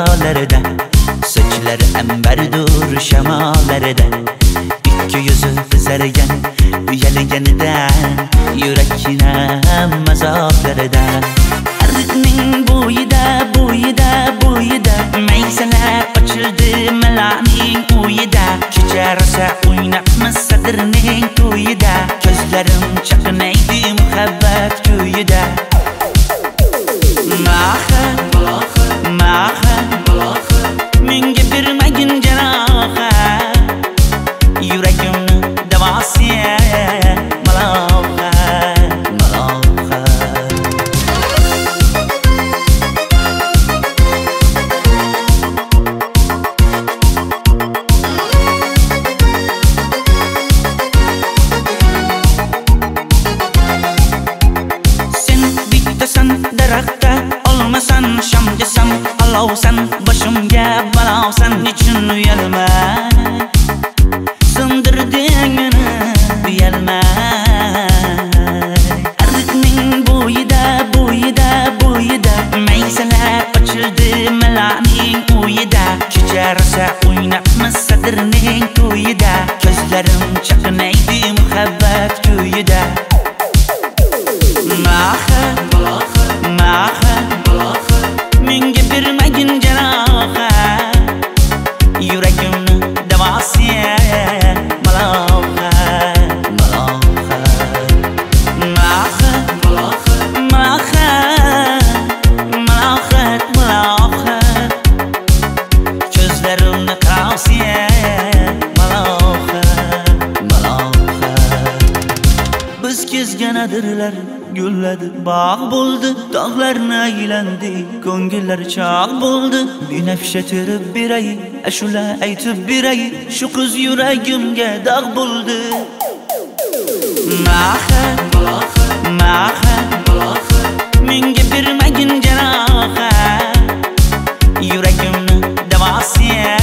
dağlarida, sochlari ambardur shamollarida, ikki yuzi qizargan uyalganidan, yurakkinam azoblarida. Ariqning bo'yida maysalar ochildi malaning uyida, kecha rosa o'ynabmiz sadrning to'yida, ko'zlarim chaqnaydi muhabbat kuyida. Maha menga bermagin jarohat, yuragimni davosi maloha. Sen bittasan daraxtda, olmasan shamgasan, olovsan boshimga balosan, nechun uyalmay sindirding meni uyalmay. Ariqning bo'yida maysalar ochildi malaning uyida, kecha rosa o'ynabmiz sadrning to'yida, ko'zlarim chaqnaydi muhabbat kuyida. Maha menga bermagin jarohat, yuragimni davosi maloha. Ko'zlarimni qavsiya maloha. Biz kezgan adirlar gulladi, bog' bo'ldi, tog'larni aylandi, ko'ngillar chog' bo'ldi. Binafsha terib beray, ashula aytib beray, shu qiz yuragimga dog' bo'ldi. Maha menga bermagin jarohat, yuragimni davosi